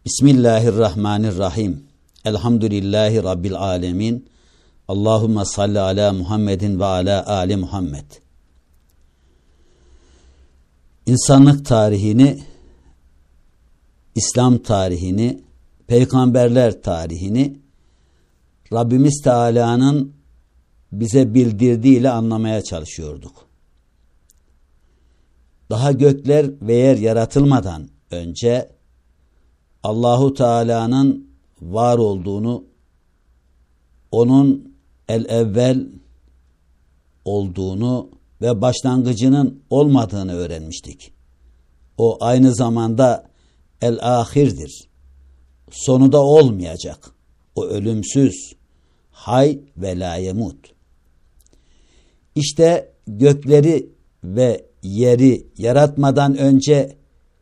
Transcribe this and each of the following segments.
Bismillahirrahmanirrahim. Elhamdülillahi Rabbil alemin. Allahümme salli ala Muhammedin ve ala ali Muhammed. İnsanlık tarihini, İslam tarihini, peygamberler tarihini Rabbimiz Teala'nın bize bildirdiğiyle anlamaya çalışıyorduk. Daha gökler ve yer yaratılmadan önce Allahu Teala'nın var olduğunu, onun el-evvel olduğunu ve başlangıcının olmadığını öğrenmiştik. O aynı zamanda el-ahirdir. Sonu da olmayacak. O ölümsüz, hay ve la yemut. İşte gökleri ve yeri yaratmadan önce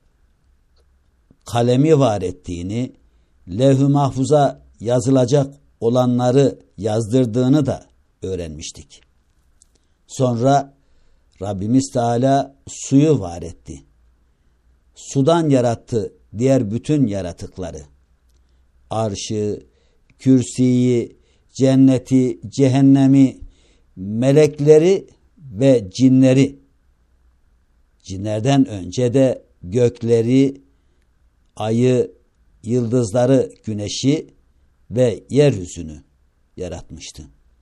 kalemi var ettiğini, levh-i mahfuza yazılacak olanları yazdırdığını da öğrenmiştik. Sonra Rabbimiz Teala suyu var etti. Sudan yarattı diğer bütün yaratıkları. Arşı, kürsiyi, cenneti, cehennemi, melekleri ve cinleri. Cinlerden önce de gökleri, ayı, yıldızları, güneşi ve yeryüzünü yaratmıştı.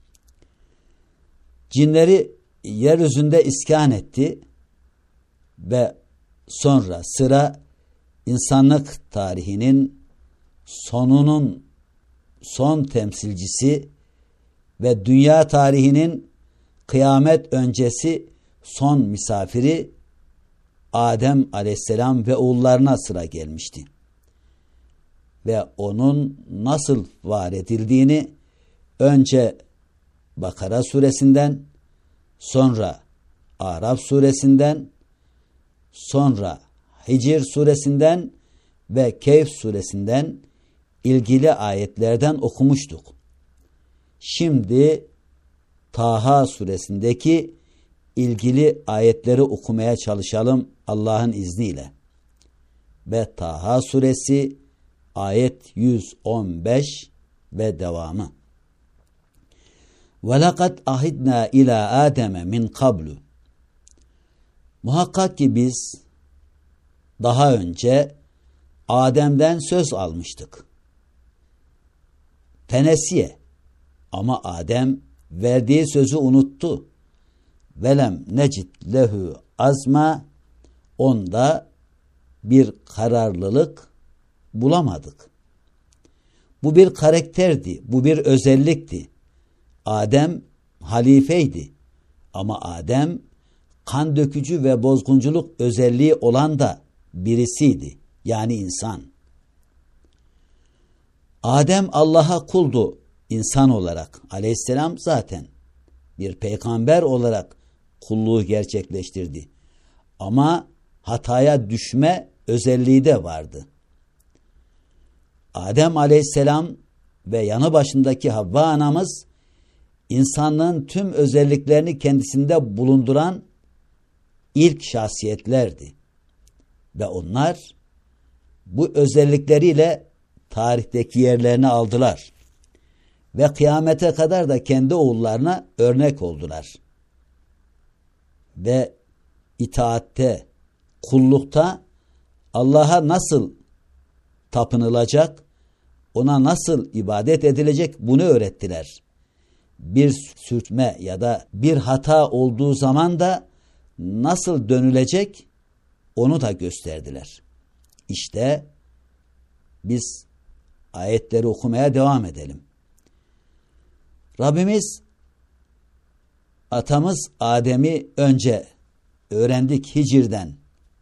Cinleri yeryüzünde iskan etti ve sonra sıra insanlık tarihinin sonunun son temsilcisi ve dünya tarihinin kıyamet öncesi son misafiri Adem aleyhisselam ve oğullarına sıra gelmişti. Ve onun nasıl var edildiğini önce Bakara suresinden, sonra Araf suresinden, sonra Hicr suresinden ve Kehf suresinden ilgili ayetlerden okumuştuk. Şimdi Taha suresindeki ilgili ayetleri okumaya çalışalım Allah'ın izniyle. Ve Taha suresi ayet 115 ve devamı. وَلَقَدْ أَهِدْنَا إِلَى آدَمَ مِنْ قَبْلُ. Muhakkak ki biz daha önce Adem'den söz almıştık. Tenesiye, ama Adem verdiği sözü unuttu. Velem necid lehu azma, onda bir kararlılık bulamadık. Bu bir karakterdi, bu bir özellikti. Adem halifeydi ama Adem kan dökücü ve bozgunculuk özelliği olan da birisiydi, yani insan. Adem Allah'a kuldu insan olarak, aleyhisselam zaten bir peygamber olarak kulluğu gerçekleştirdi. Ama hataya düşme özelliği de vardı. Adem aleyhisselam ve yanı başındaki Havva anamız insanlığın tüm özelliklerini kendisinde bulunduran ilk şahsiyetlerdi. Ve onlar bu özellikleriyle tarihteki yerlerini aldılar. Ve kıyamete kadar da kendi oğullarına örnek oldular. Ve itaatte, kullukta Allah'a nasıl tapınılacak, ona nasıl ibadet edilecek bunu öğrettiler. Bir sürtme ya da bir hata olduğu zaman da nasıl dönülecek onu da gösterdiler. İşte biz ayetleri okumaya devam edelim. Rabbimiz atamız Adem'i önce öğrendik Hicr'den.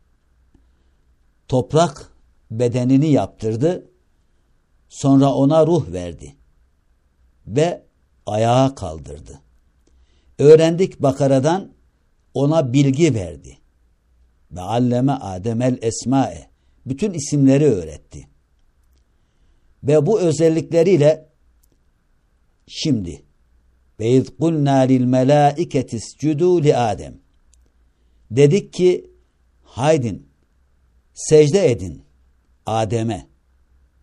Toprak bedenini yaptırdı. Sonra ona ruh verdi. Ve ayağa kaldırdı. Öğrendik Bakara'dan, ona bilgi verdi. Ve alleme Ademel esmae, bütün isimleri öğretti. Ve bu özellikleriyle şimdi ve iz kulna lil melâiketi iscudû li Adem, dedik ki haydin secde edin Adem'e.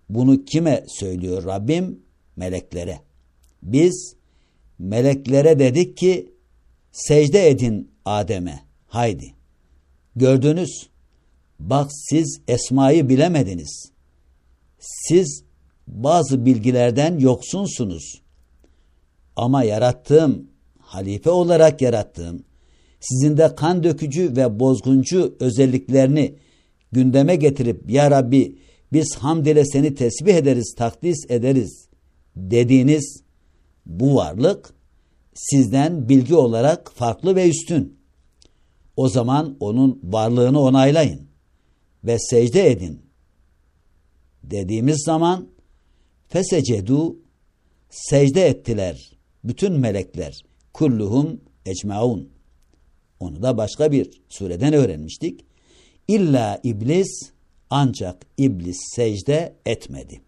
Bunu kime söylüyor Rabbim? Meleklere. Biz meleklere dedik ki secde edin Adem'e. Haydi. Gördünüz. Bak siz esmayı bilemediniz. Siz bazı bilgilerden yoksunsunuz. Ama yarattığım, halife olarak yarattığım, sizin de kan dökücü ve bozguncu özelliklerini gündeme getirip ya Rabbi biz hamd ile seni tesbih ederiz, takdis ederiz dediğiniz bu varlık sizden bilgi olarak farklı ve üstün. O zaman onun varlığını onaylayın ve secde edin dediğimiz zaman fesecedu, secde ettiler bütün melekler, kulluhum ecmaun. Onu da başka bir sureden öğrenmiştik. İlla iblis, ancak iblis secde etmedi.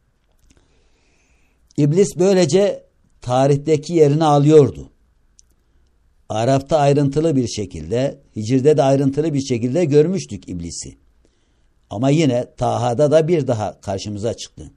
İblis böylece tarihteki yerini alıyordu. Araf'ta ayrıntılı bir şekilde, Hicr'de de ayrıntılı bir şekilde görmüştük iblisi. Ama yine Taha'da da bir daha karşımıza çıktı.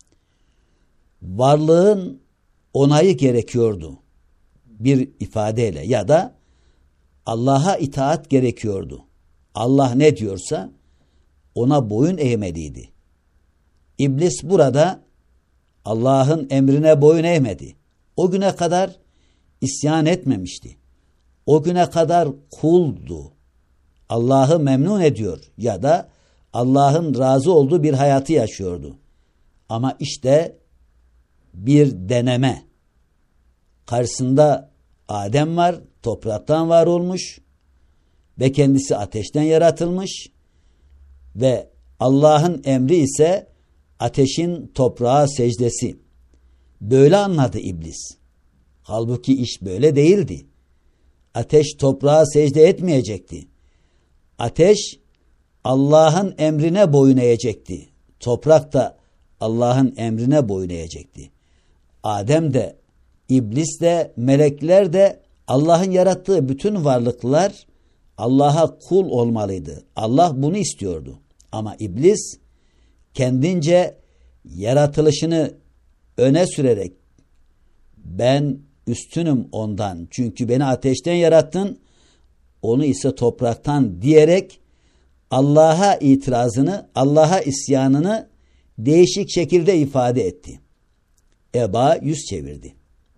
Varlığın onayı gerekiyordu bir ifadeyle ya da Allah'a itaat gerekiyordu. Allah ne diyorsa ona boyun eğmeliydi. İblis burada Allah'ın emrine boyun eğmedi. O güne kadar isyan etmemişti. O güne kadar kuldu. Allah'ı memnun ediyor ya da Allah'ın razı olduğu bir hayatı yaşıyordu. Ama işte bir deneme. Karşısında Adem var, topraktan var olmuş ve kendisi ateşten yaratılmış ve Allah'ın emri ise ateşin toprağa secdesi. Böyle anladı iblis. Halbuki iş böyle değildi. Ateş toprağa secde etmeyecekti. Ateş Allah'ın emrine boyun eğecekti. Toprak da Allah'ın emrine boyun eğecekti. Adem de, iblis de, melekler de, Allah'ın yarattığı bütün varlıklar Allah'a kul olmalıydı. Allah bunu istiyordu. Ama iblis kendince yaratılışını öne sürerek ben üstünüm ondan çünkü beni ateşten yarattın, onu ise topraktan diyerek Allah'a itirazını, Allah'a isyanını değişik şekilde ifade etti. Eba, yüz çevirdi.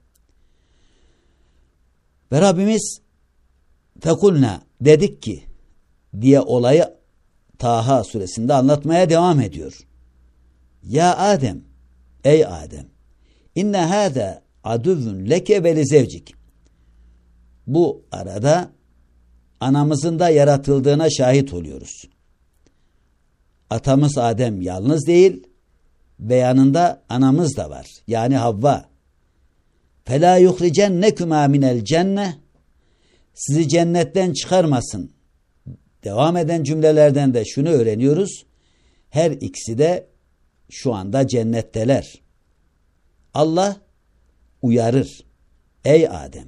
Ve Rabbimiz fekulna, dedik ki diye olayı Taha suresinde anlatmaya devam ediyor. Ya Adem, ey Adem, inne hâzâ aduvvun leke ve li zevcik. Bu arada anamızın da yaratıldığına şahit oluyoruz. Atamız Adem yalnız değil ve yanında anamız da var. Yani Havva. Fela yuhricennekuma minel cenne. Sizi cennetten çıkarmasın. Devam eden cümlelerden de şunu öğreniyoruz. Her ikisi de şu anda cennetteler. Allah uyarır. Ey Adem.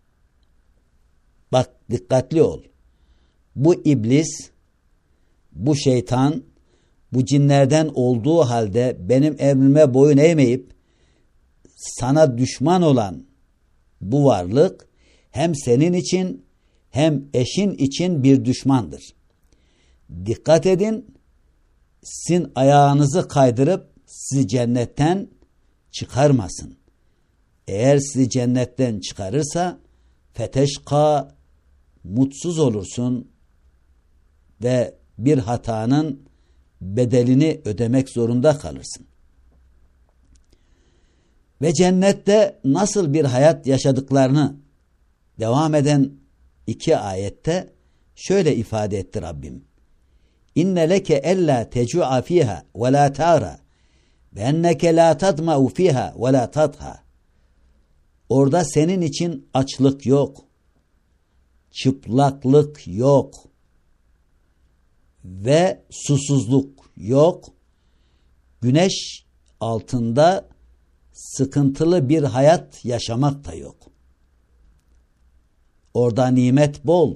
Bak dikkatli ol. Bu iblis, bu şeytan, bu cinlerden olduğu halde benim emrime boyun eğmeyip sana düşman olan bu varlık hem senin için hem eşin için bir düşmandır. Dikkat edin, sizin ayağınızı kaydırıp sizi cennetten çıkarmasın. Eğer sizi cennetten çıkarırsa feteşka, mutsuz olursun ve bir hatanın bedelini ödemek zorunda kalırsın. Ve cennette nasıl bir hayat yaşadıklarını devam eden 2 ayette şöyle ifade etti Rabbim. İnne leke ella tecu'a fiha ve la ta'ra ve enneke la tadma'u fiha ve la tadha. Orada senin için açlık yok, çıplaklık yok ve susuzluk yok. Güneş altında sıkıntılı bir hayat yaşamak da yok. Orada nimet bol.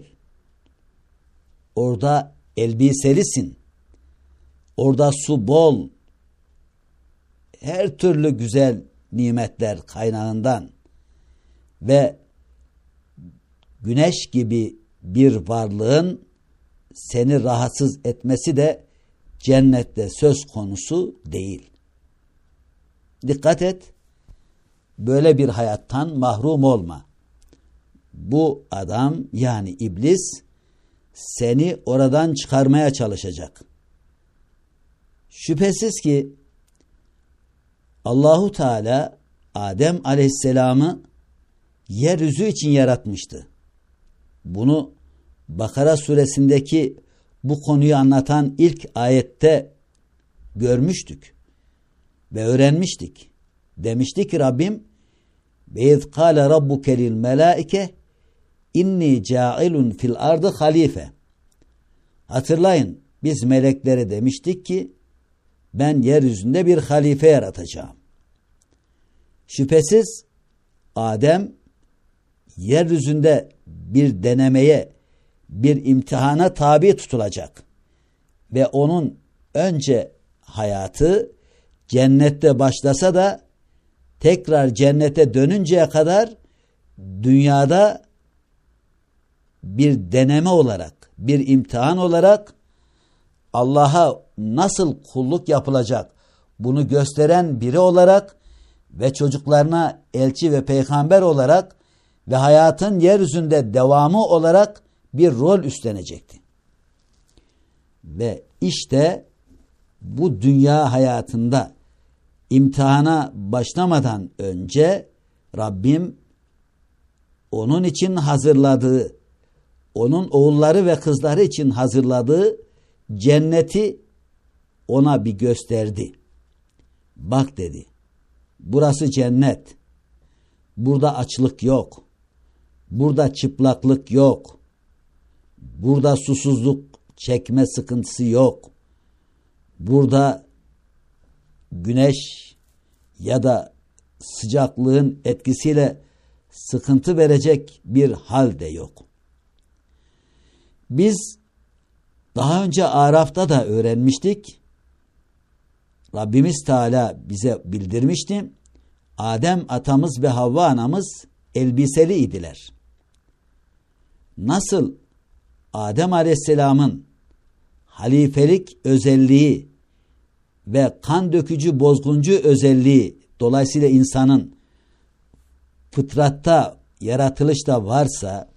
Orada elbiselisin. Orada su bol. her türlü güzel nimetler kaynağından ve güneş gibi bir varlığın seni rahatsız etmesi de cennette söz konusu değil. Dikkat et, böyle bir hayattan mahrum olma. Bu adam yani iblis seni oradan çıkarmaya çalışacak. Şüphesiz ki Allahu Teala Adem Aleyhisselam'ı yeryüzü için yaratmıştı. Bunu Bakara suresindeki bu konuyu anlatan ilk ayette görmüştük ve öğrenmiştik. Demişti ki Rabbim وَاِذْ قَالَ رَبُّكَ لِلْمَلَائِكَ اِنِّي جَاعِلٌ فِي الْاَرْضِ خَلِيفَ. Hatırlayın, biz meleklere demiştik ki ben yeryüzünde bir halife yaratacağım. Şüphesiz Adem yeryüzünde bir denemeye, bir imtihana tabi tutulacak ve onun önce hayatı cennette başlasa da tekrar cennete dönünceye kadar dünyada bir deneme olarak, bir imtihan olarak Allah'a nasıl kulluk yapılacak bunu gösteren biri olarak ve çocuklarına elçi ve peygamber olarak ve hayatın yeryüzünde devamı olarak bir rol üstlenecekti. Ve işte bu dünya hayatında imtihana başlamadan önce Rabbim onun için hazırladığı, onun oğulları ve kızları için hazırladığı cenneti ona bir gösterdi. Bak dedi, burası cennet. Burada açlık yok. Burada çıplaklık yok. Burada susuzluk çekme sıkıntısı yok. Burada güneş ya da sıcaklığın etkisiyle sıkıntı verecek bir hal de yok. Biz daha önce Araf'ta da öğrenmiştik. Rabbimiz Teala bize bildirmişti. Adem atamız ve Havva anamız elbiseli idiler. Nasıl Adem Aleyhisselam'ın halifelik özelliği ve kan dökücü bozguncu özelliği dolayısıyla insanın fıtratta, yaratılışta varsa,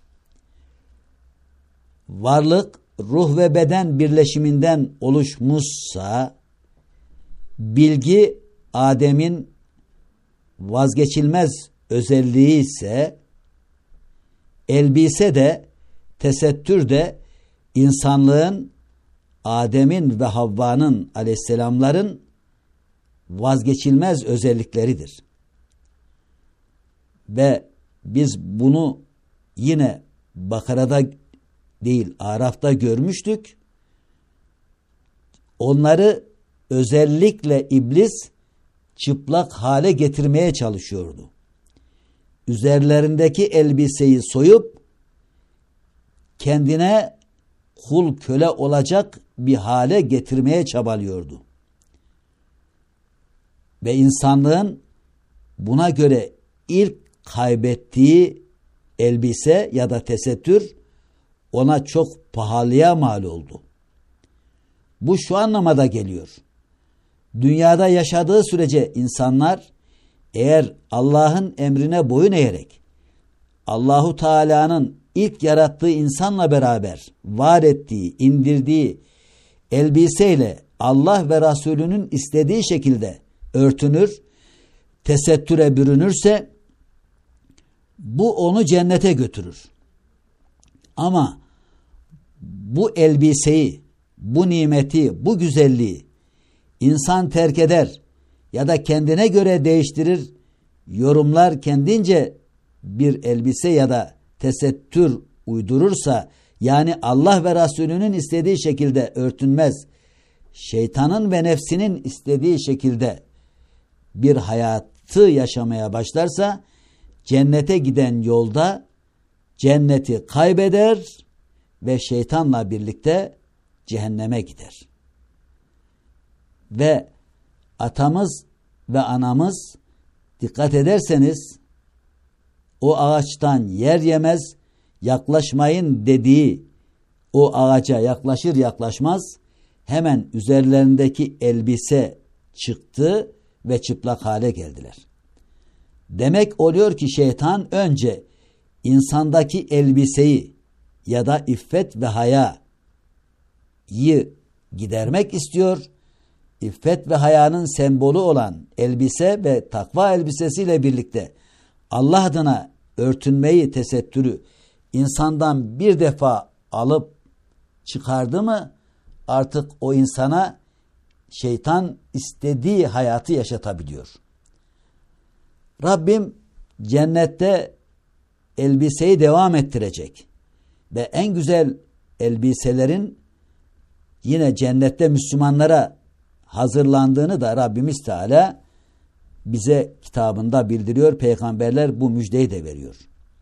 varlık ruh ve beden birleşiminden oluşmuşsa, bilgi Adem'in vazgeçilmez özelliği ise, elbise de, tesettür de insanlığın, Adem'in ve Havva'nın aleyhisselamların vazgeçilmez özellikleridir. Ve biz bunu yine Bakara'da değil Araf'ta görmüştük. Onları özellikle iblis çıplak hale getirmeye çalışıyordu. Üzerlerindeki elbiseyi soyup kendine kul köle olacak bir hale getirmeye çabalıyordu. Ve insanlığın buna göre ilk kaybettiği elbise ya da tesettür ona çok pahalıya mal oldu. Bu şu anlamada geliyor. Dünyada yaşadığı sürece insanlar eğer Allah'ın emrine boyun eğerek Allahu Teala'nın ilk yarattığı insanla beraber var ettiği, indirdiği elbiseyle Allah ve Resulünün istediği şekilde örtünür, tesettüre bürünürse bu onu cennete götürür. Ama bu elbiseyi, bu nimeti, bu güzelliği insan terk eder ya da kendine göre değiştirir, yorumlar kendince bir elbise ya da tesettür uydurursa, yani Allah ve Resulünün istediği şekilde örtünmez, şeytanın ve nefsinin istediği şekilde bir hayatı yaşamaya başlarsa, cennete giden yolda cenneti kaybeder ve şeytanla birlikte cehenneme gider. Ve atamız ve anamız, dikkat ederseniz o ağaçtan yer yemez, yaklaşmayın dediği o ağaca yaklaşır yaklaşmaz hemen üzerlerindeki elbise çıktı ve çıplak hale geldiler. Demek oluyor ki şeytan önce insandaki elbiseyi ya da iffet ve hayayı gidermek istiyor. İffet ve hayanın sembolü olan elbise ve takva elbisesiyle birlikte Allah adına örtünmeyi, tesettürü insandan bir defa alıp çıkardı mı artık o insana şeytan istediği hayatı yaşatabiliyor. Rabbim cennette elbiseyi devam ettirecek ve en güzel elbiselerin yine cennette Müslümanlara hazırlandığını da Rabbimiz Teala bize kitabında bildiriyor. Peygamberler bu müjdeyi de veriyor.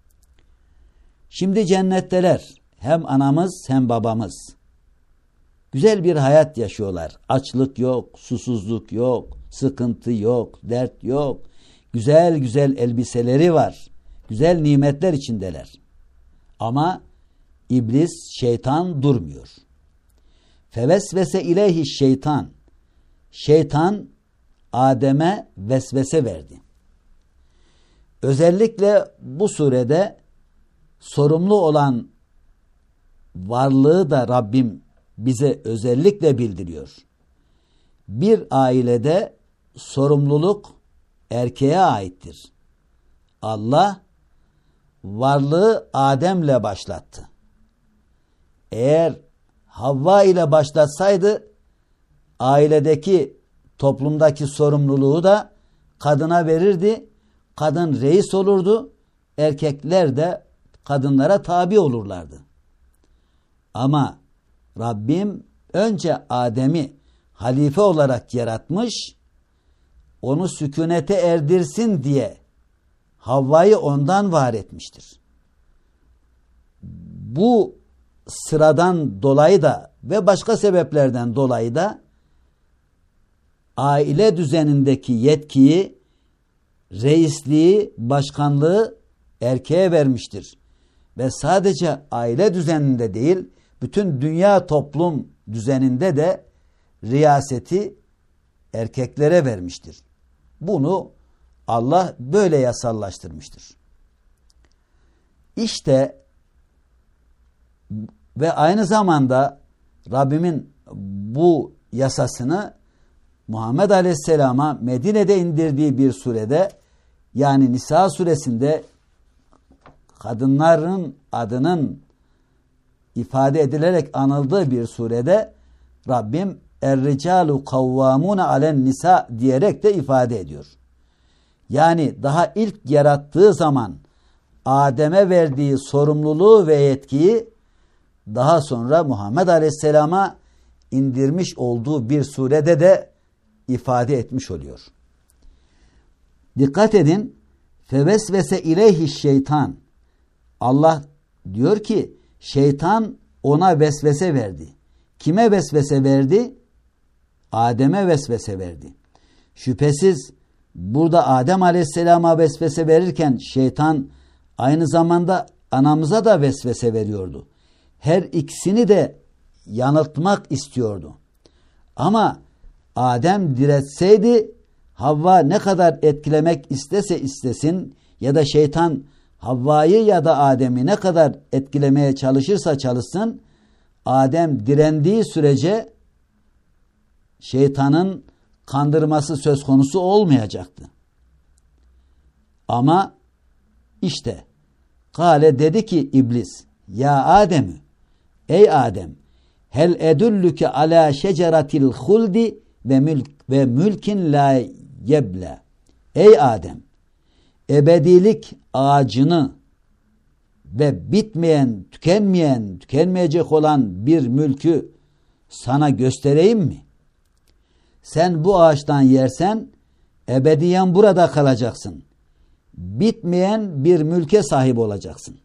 Şimdi cennetteler hem anamız hem babamız güzel bir hayat yaşıyorlar. Açlık yok, susuzluk yok, sıkıntı yok, dert yok. Güzel güzel elbiseleri var. Güzel nimetler içindeler. Ama iblis, şeytan durmuyor. Fevesvese ileyhi şeytan. Şeytan Adem'e vesvese verdi. Özellikle bu surede sorumlu olan varlığı da Rabbim bize özellikle bildiriyor. Bir ailede sorumluluk erkeğe aittir. Allah varlığı Adem'le başlattı. Eğer Havva ile başlatsaydı ailedeki, toplumdaki sorumluluğu da kadına verirdi. Kadın reis olurdu. Erkekler de kadınlara tabi olurlardı. Ama Rabbim önce Adem'i halife olarak yaratmış, onu sükunete erdirsin diye Havva'yı ondan var etmiştir. Bu sıradan dolayı da ve başka sebeplerden dolayı da aile düzenindeki yetkiyi, reisliği, başkanlığı erkeğe vermiştir. Ve sadece aile düzeninde değil, bütün dünya toplum düzeninde de riyaseti erkeklere vermiştir. Bunu Allah böyle yasallaştırmıştır. İşte ve aynı zamanda Rabbimin bu yasasını Muhammed Aleyhisselam'a Medine'de indirdiği bir surede, yani Nisa suresinde kadınların adının ifade edilerek anıldığı bir surede Rabbim Er-ricalu kavvamune alen nisa diyerek de ifade ediyor. Yani daha ilk yarattığı zaman Adem'e verdiği sorumluluğu ve yetkiyi daha sonra Muhammed Aleyhisselam'a indirmiş olduğu bir surede de ifade etmiş oluyor. Dikkat edin. Fevesvese ileyhi şeytan. Allah diyor ki şeytan ona vesvese verdi. Kime vesvese verdi? Adem'e vesvese verdi. Şüphesiz burada Adem Aleyhisselam'a vesvese verirken şeytan aynı zamanda anamıza da vesvese veriyordu. Her ikisini de yanıltmak istiyordu. Ama Adem diretseydi, Havva ne kadar etkilemek istese istesin ya da şeytan Havva'yı ya da Adem'i ne kadar etkilemeye çalışırsa çalışsın, Adem direndiği sürece şeytanın kandırması söz konusu olmayacaktı. Ama işte kâle dedi ki iblis, ya Adem'ü, ey Adem, hel edüllüke ala şeceratil huldi ve mülkin la yeble. Ey Adem, ebedilik ağacını ve bitmeyen, tükenmeyecek olan bir mülkü sana göstereyim mi? Sen bu ağaçtan yersen ebediyen burada kalacaksın. Bitmeyen bir mülke sahip olacaksın.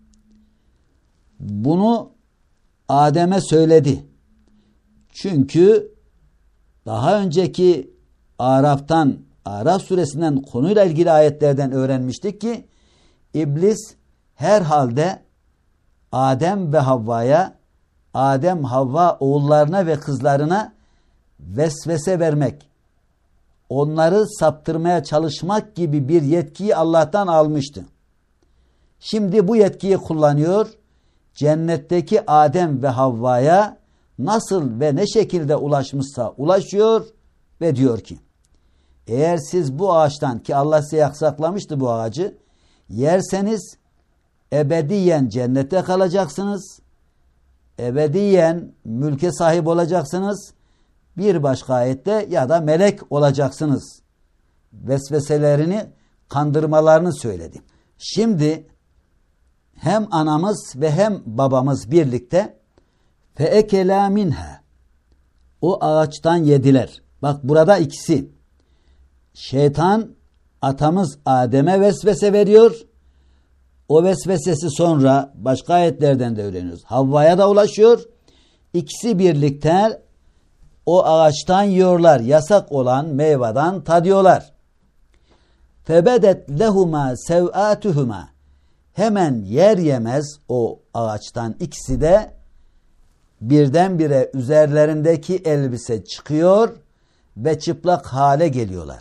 Bunu Adem'e söyledi. Çünkü daha önceki Araf'tan Araf suresinden konuyla ilgili ayetlerden öğrenmiştik ki İblis herhalde Adem ve Havva'ya, Adem Havva oğullarına ve kızlarına vesvese vermek, onları saptırmaya çalışmak gibi bir yetkiyi Allah'tan almıştı. Şimdi bu yetkiyi kullanıyor, cennetteki Adem ve Havva'ya nasıl ve ne şekilde ulaşmışsa ulaşıyor ve diyor ki, eğer siz bu ağaçtan, ki Allah size yasaklamıştı bu ağacı, yerseniz ebediyen cennette kalacaksınız, ebediyen mülke sahip olacaksınız, bir başka ayette ya da melek olacaksınız vesveselerini, kandırmalarını söyledi. Şimdi hem anamız ve hem babamız birlikte feekela minha, o ağaçtan yediler. Bak burada ikisi. Şeytan atamız Adem'e vesvese veriyor. O vesvesesi sonra başka ayetlerden de öğreniyoruz. Havva'ya da ulaşıyor. İkisi birlikte o ağaçtan yiyorlar. Yasak olan meyveden tadıyorlar. Febedet lehuma sev'atuhuma. Hemen yer yemez o ağaçtan ikisi de birdenbire üzerlerindeki elbise çıkıyor ve çıplak hale geliyorlar.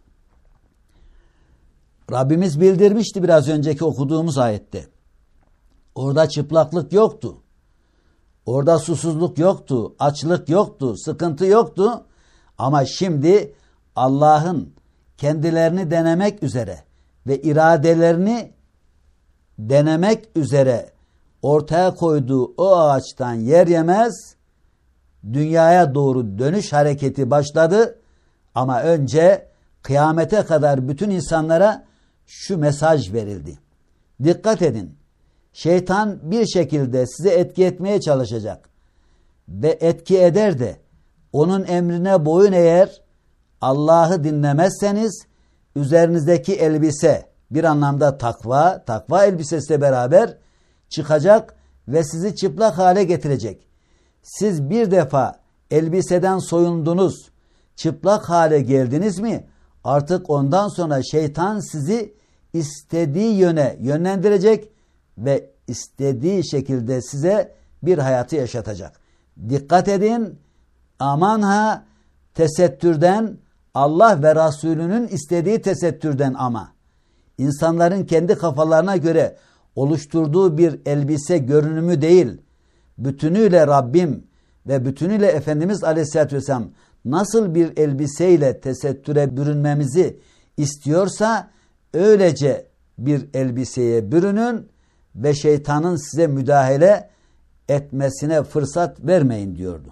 Rabbimiz bildirmişti biraz önceki okuduğumuz ayette. Orada çıplaklık yoktu. Orada susuzluk yoktu, açlık yoktu, sıkıntı yoktu. Ama şimdi Allah'ın kendilerini denemek üzere ve iradelerini denemek üzere ortaya koyduğu o ağaçtan yer yemez, dünyaya doğru dönüş hareketi başladı. Ama önce kıyamete kadar bütün insanlara şu mesaj verildi. Dikkat edin. Şeytan bir şekilde size etki etmeye çalışacak. Ve etki eder de onun emrine boyun eğer Allah'ı dinlemezseniz üzerinizdeki elbise bir anlamda takva elbisesiyle beraber çıkacak ve sizi çıplak hale getirecek. Siz bir defa elbiseden soyundunuz, çıplak hale geldiniz mi? Artık ondan sonra şeytan sizi istediği yöne yönlendirecek ve istediği şekilde size bir hayatı yaşatacak. Dikkat edin, aman ha, tesettürden, Allah ve Resulünün istediği tesettürden ama. İnsanların kendi kafalarına göre oluşturduğu bir elbise görünümü değil, bütünüyle Rabbim ve bütünüyle Efendimiz Aleyhisselatü Vesselam nasıl bir elbiseyle tesettüre bürünmemizi istiyorsa öylece bir elbiseye bürünün ve şeytanın size müdahale etmesine fırsat vermeyin diyordu.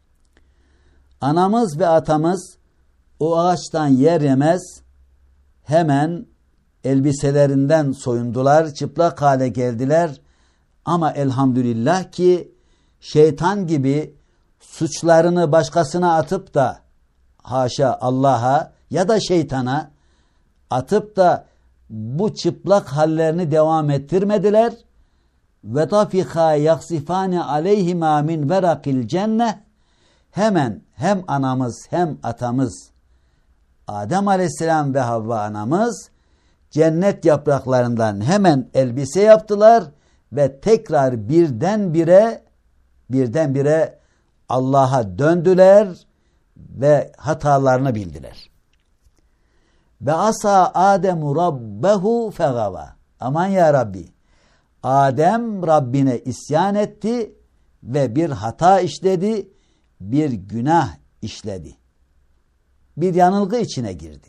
Anamız ve atamız o ağaçtan yer yemez hemen elbiselerinden soyundular, çıplak hale geldiler. Ama elhamdülillah ki şeytan gibi suçlarını başkasına atıp da haşa Allah'a ya da şeytana atıp da bu çıplak hallerini devam ettirmediler. Ve tafika yaksifani aleyhima min verakil cenne. Hemen hem anamız hem atamız Adem Aleyhisselam ve Havva anamız cennet yapraklarından hemen elbise yaptılar ve tekrar birdenbire Allah'a döndüler ve hatalarını bildiler. Ve asa Ademu rabbehu fegava. Aman ya Rabbi. Adem Rabbine isyan etti ve bir hata işledi, bir günah işledi. Bir yanılgı içine girdi.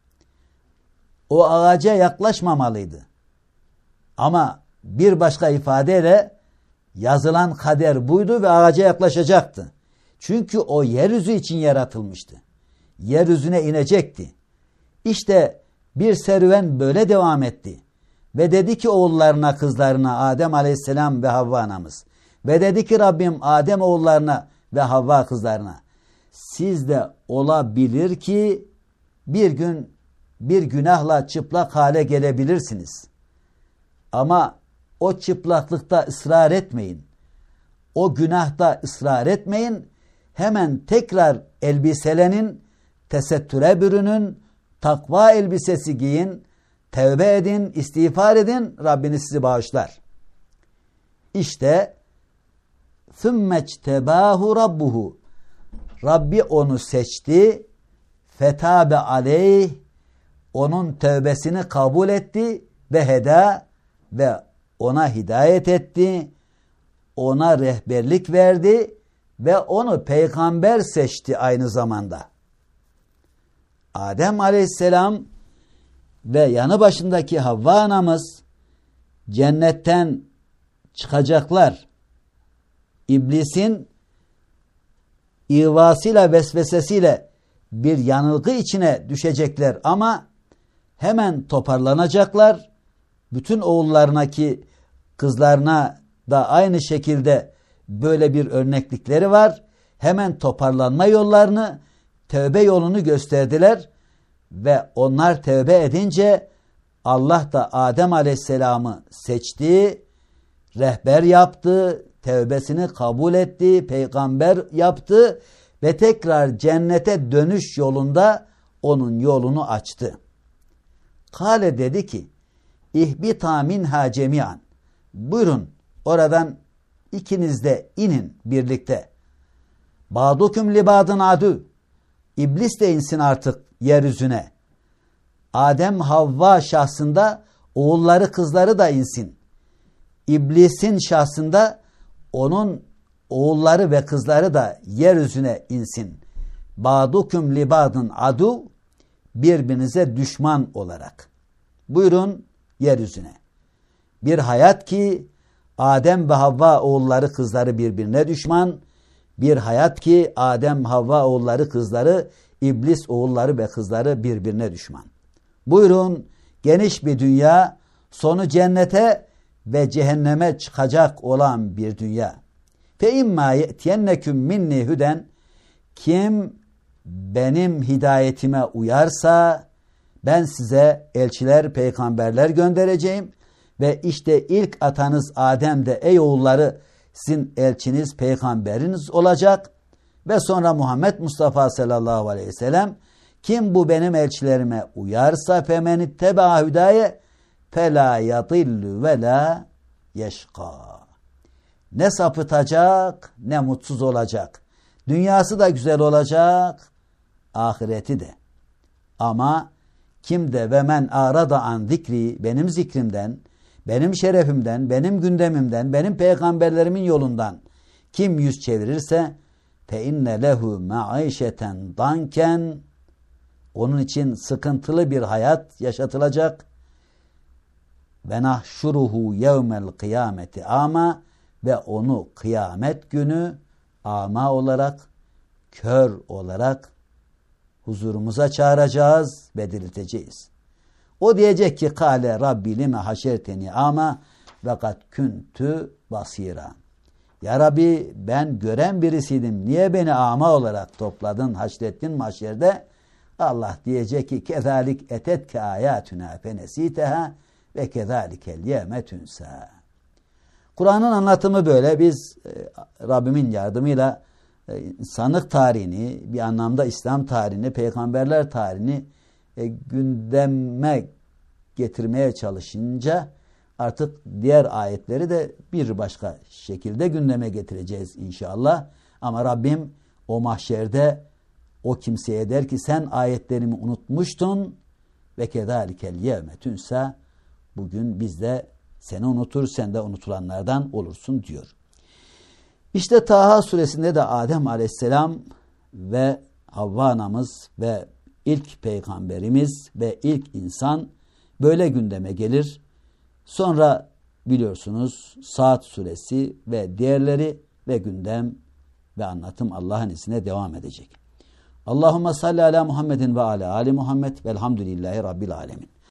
O ağaca yaklaşmamalıydı. Ama bir başka ifadeyle yazılan kader buydu ve ağaca yaklaşacaktı. Çünkü o yeryüzü için yaratılmıştı. Yeryüzüne inecekti. İşte bir serüven böyle devam etti. Ve dedi ki oğullarına, kızlarına, Adem Aleyhisselam ve Havva anamız. Ve dedi ki Rabbim Adem oğullarına ve Havva kızlarına. Siz de olabilir ki bir gün bir günahla çıplak hale gelebilirsiniz. Ama o çıplaklıkta ısrar etmeyin. O günahta ısrar etmeyin. Hemen tekrar elbiselenin, tesettüre bürünün, takva elbisesi giyin, tevbe edin, istiğfar edin, Rabbiniz sizi bağışlar. İşte ثُمَّجْتَبَاهُ Rabbuhu, Rabbi onu seçti, fetabe aleyh, onun tövbesini kabul etti ve heda, ve ona hidayet etti, ona rehberlik verdi ve onu peygamber seçti aynı zamanda. Adem aleyhisselam ve yanı başındaki Havva anamız cennetten çıkacaklar. İblisin ihvasıyla, vesvesesiyle bir yanılgı içine düşecekler ama hemen toparlanacaklar. Bütün oğullarına ki kızlarına da aynı şekilde böyle bir örneklikleri var. Hemen toparlanma yollarını, tövbe yolunu gösterdiler ve onlar tövbe edince Allah da Adem Aleyhisselam'ı seçti, rehber yaptı, tövbesini kabul etti, peygamber yaptı ve tekrar cennete dönüş yolunda onun yolunu açtı. Kale dedi ki, İhbita minha cemiyan. Buyurun oradan ikiniz de inin birlikte. Ba'dukum li ba'dın adu. İblis de insin artık yeryüzüne. Adem Havva şahsında oğulları kızları da insin. İblisin şahsında onun oğulları ve kızları da yeryüzüne insin. Ba'dukum li ba'dın adu, birbirinize düşman olarak. Buyurun yeryüzüne. Bir hayat ki Adem ve Havva oğulları kızları birbirine düşman. Bir hayat ki Adem, Havva oğulları kızları, İblis oğulları ve kızları birbirine düşman. Buyurun geniş bir dünya, sonu cennete ve cehenneme çıkacak olan bir dünya. Fe imma ye'tiyenneküm minni huden, kim benim hidayetime uyarsa ben size elçiler, peygamberler göndereceğim ve işte ilk atanız Adem de ey oğulları sizin elçiniz, peygamberiniz olacak ve sonra Muhammed Mustafa sallallahu aleyhi ve sellem, kim bu benim elçilerime uyarsa femen itteba hudaye fela yadillu ve la yeşka. Ne sapıtacak ne mutsuz olacak. Dünyası da güzel olacak, ahireti de. Ama kim de ve men arada an zikri, benim zikrimden, benim şerefimden, benim gündemimden, benim peygamberlerimin yolundan kim yüz çevirirse fe inne lehu maişeten danken, onun için sıkıntılı bir hayat yaşatılacak. Ve nahşuruhu yevmel kıyameti ama, ve onu kıyamet günü ama olarak, kör olarak huzurumuza çağıracağız ve dirilteceğiz. O diyecek ki kâle Rabbi lime haşerteni ama ve kad küntü basira. Ya Rabbi ben gören birisiydim. Niye beni ama olarak topladın, haşrettin mahşerde? Allah diyecek ki kezalik etetke ayatuna fenesiteha ve kezalikel yevme tunsa. Kur'an'ın anlatımı böyle. Biz Rabbimin yardımıyla insanlık tarihini, bir anlamda İslam tarihini, peygamberler tarihini gündeme getirmeye çalışınca artık diğer ayetleri de bir başka şekilde gündeme getireceğiz inşallah. Ama Rabbim o mahşerde o kimseye der ki sen ayetlerimi unutmuştun ve kedalikel yevme tunsa, bugün biz de seni unutur, sen de unutulanlardan olursun diyor. İşte Taha suresinde de Adem aleyhisselam ve Havva anamız ve ilk peygamberimiz ve ilk insan böyle gündeme gelir. Sonra biliyorsunuz Saat suresi ve diğerleri ve gündem ve anlatım Allah'ın izniyle devam edecek. Allahumme salli ala Muhammedin ve ala ali Muhammed velhamdülillahi rabbil alemin.